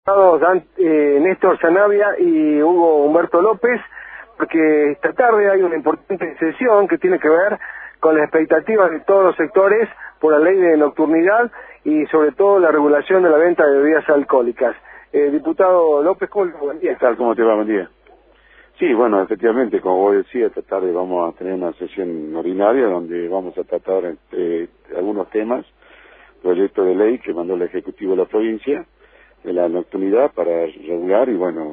Néstor Sanabria y Hugo Humberto López, porque esta tarde hay una importante sesión que tiene que ver con las expectativas de todos los sectores por la ley de nocturnidad y sobre todo la regulación de la venta de bebidas alcohólicas. Diputado López, ¿cómo le va? Buen día. ¿Qué tal? ¿Cómo te va? Buen día. Sí, bueno, efectivamente, como vos decías, esta tarde vamos a tener una sesión ordinaria donde vamos a tratar algunos temas, proyecto de ley que mandó el Ejecutivo de la provincia, de la nocturnidad para regular, y bueno,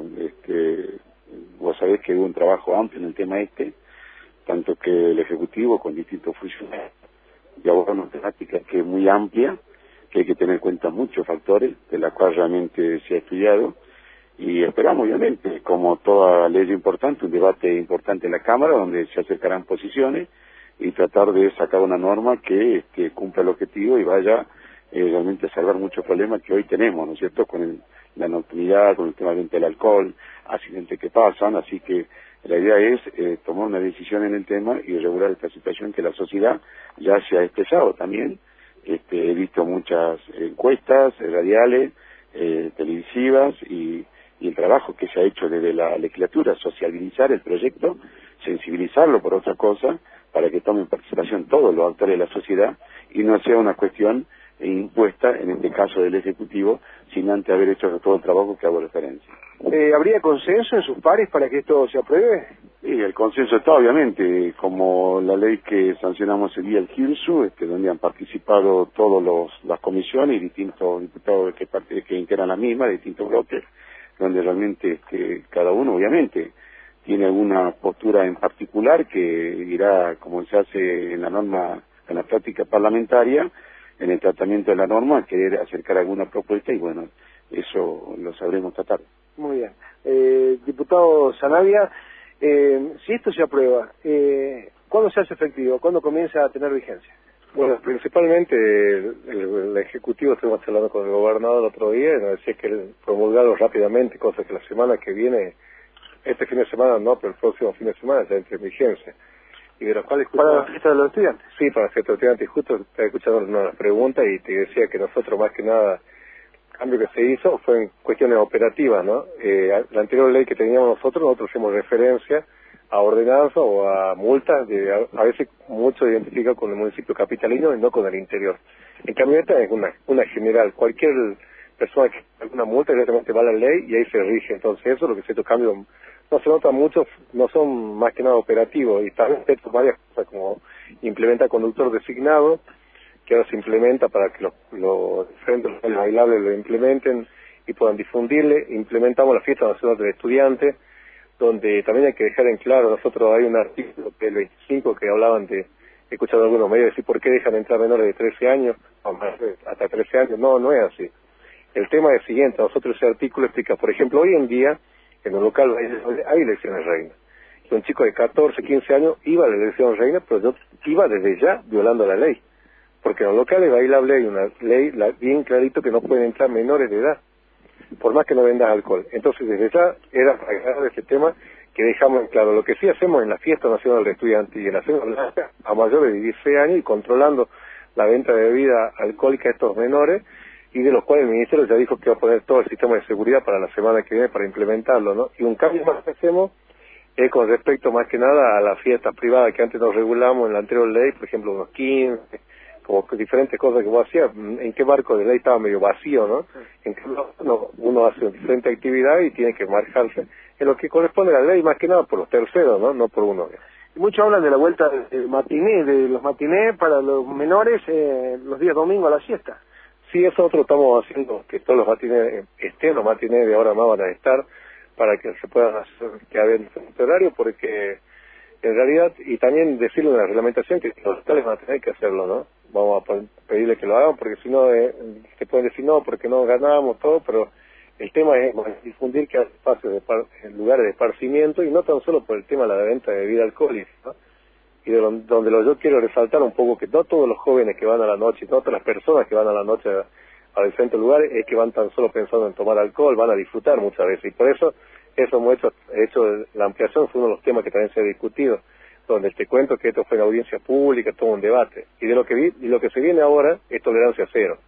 vos sabés que hubo un trabajo amplio en el tema tanto que el Ejecutivo con distintos funcionarios y abordó una temática que es muy amplia, que hay que tener en cuenta muchos factores, de la cual realmente se ha estudiado, y esperamos obviamente, como toda ley importante, un debate importante en la Cámara, donde se acercarán posiciones, y tratar de sacar una norma que cumpla el objetivo y vaya realmente a salvar muchos problemas que hoy tenemos, ¿no es cierto?, con la nocturnidad, con el tema del alcohol, accidentes que pasan, así que la idea es tomar una decisión en el tema y regular esta situación que la sociedad ya se ha expresado también. He visto muchas encuestas radiales, televisivas y el trabajo que se ha hecho desde la legislatura, sociabilizar el proyecto, sensibilizarlo por otra cosa, para que tomen participación todos los actores de la sociedad y no sea una cuestión impuesta, en este caso del Ejecutivo, sin antes haber hecho todo el trabajo que hago referencia. ¿Habría consenso en sus pares para que esto se apruebe? Sí, el consenso está obviamente, como la ley que sancionamos el día, el GIRSU, donde han participado todas las comisiones y distintos diputados que integran la misma, de distintos bloques, donde realmente cada uno obviamente tiene alguna postura en particular que irá, como se hace en la norma, en la práctica parlamentaria, en el tratamiento de la norma, querer acercar alguna propuesta y bueno, eso lo sabremos tratar. Muy bien. Diputado Sanabria, si esto se aprueba, ¿cuándo se hace efectivo? ¿Cuándo comienza a tener vigencia? Bueno, principalmente el Ejecutivo, estuvimos hablando con el gobernador el otro día y nos decía que él promulgado rápidamente, cosa que la semana que viene, este fin de semana no, pero el próximo fin de semana ya entre en vigencia. Y de los cuales ¿Para la fiesta de los estudiantes? Sí, para la fiesta de los estudiantes. Y justo estaba escuchando una de las preguntas y te decía que nosotros más que nada, el cambio que se hizo fue en cuestiones operativas, ¿no? La anterior ley que teníamos nosotros hacemos referencia a ordenanza o a multas, a veces mucho identificado con el municipio capitalino y no con el interior. En cambio esta es una general, cualquier persona que haga una multa directamente va a la ley y ahí se rige, entonces eso es lo que se cambios no se nota mucho, no son más que nada operativos, y también varias cosas como implementa conductor designado, que ahora se implementa para que los diferentes locales bailables lo implementen y puedan difundirle. Implementamos la fiesta nacional del estudiante, donde también hay que dejar en claro, nosotros hay un artículo del 25 que hablaban he escuchado algunos medios decir por qué dejan entrar menores de 13 años, hasta 13 años, no es así. El tema es el siguiente, nosotros ese artículo explica, por ejemplo, hoy en día, en un local hay elecciones reina. Y un chico de 14, 15 años iba a la elección reina, pero yo iba desde ya violando la ley. Porque en los locales bailables hay una ley bien clarito que no pueden entrar menores de edad, por más que no vendas alcohol. Entonces desde ya era para aclarar este tema que dejamos en claro. Lo que sí hacemos en la fiesta nacional del estudiante y en la cena blanca a mayores de 16 años y controlando la venta de bebida alcohólica a estos menores, y de los cuales el Ministerio ya dijo que va a poner todo el sistema de seguridad para la semana que viene para implementarlo, ¿no? Y un cambio más que hacemos es con respecto más que nada a las fiestas privadas que antes nos regulamos en la anterior ley, por ejemplo unos 15, como diferentes cosas que vos hacías, en qué marco de ley estaba medio vacío, ¿no? En que uno hace diferente actividad y tiene que marcarse en lo que corresponde a la ley, más que nada por los terceros, no por uno. Y muchos hablan de la vuelta del matiné, de los matinés para los menores los días domingos a la siesta. Sí, eso nosotros estamos haciendo, que todos los matinés estén, los matinés de ahora más van a estar, para que se puedan hacer, que haya diferente horario, porque en realidad, y también decirle en la reglamentación que los locales van a tener que hacerlo, ¿no? Vamos a pedirle que lo hagan, porque si no, se pueden decir no, porque no ganamos todo, pero el tema es difundir que hay espacios lugares de esparcimiento, y no tan solo por el tema de la venta de bebida alcohólica, ¿no? Y donde yo quiero resaltar un poco que no todos los jóvenes que van a la noche, no todas las personas que van a la noche a diferentes lugares es que van tan solo pensando en tomar alcohol, van a disfrutar muchas veces, y por eso hemos hecho la ampliación, fue uno de los temas que también se ha discutido, donde te cuento que esto fue en audiencia pública, todo un debate, y lo que se viene ahora es tolerancia cero.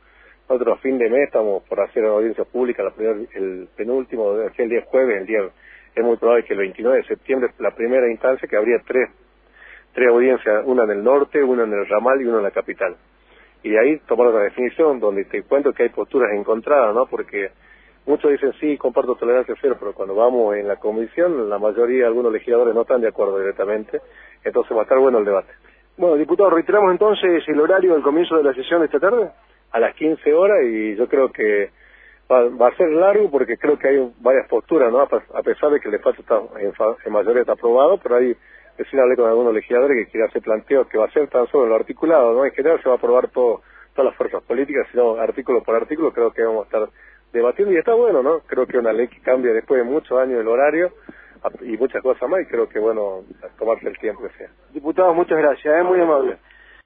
nosotros a fin de mes estamos por hacer una audiencia pública, el penúltimo, el día jueves, es muy probable que el 29 de septiembre, la primera instancia, que habría tres audiencias, una en el norte, una en el ramal y una en la capital. Y de ahí tomar otra definición donde te cuento que hay posturas encontradas, ¿no? Porque muchos dicen, sí, comparto tolerancia cero, pero cuando vamos en la comisión, la mayoría, algunos legisladores no están de acuerdo directamente, entonces va a estar bueno el debate. Bueno, diputado, reiteramos entonces el horario del comienzo de la sesión de esta tarde. A las 15 horas, y yo creo que va a ser largo porque creo que hay varias posturas, ¿no? A pesar de que el despacho está en mayoría está aprobado, pero hay, recién hablé con algunos legisladores que quieren hacer planteos que va a ser tan solo lo articulado, ¿no? En general se va a aprobar todas las fuerzas políticas, sino artículo por artículo, creo que vamos a estar debatiendo, y está bueno, ¿no? Creo que una ley que cambia después de muchos años el horario y muchas cosas más, y creo que bueno, tomarse el tiempo que sea. Diputado, muchas gracias, muy amable.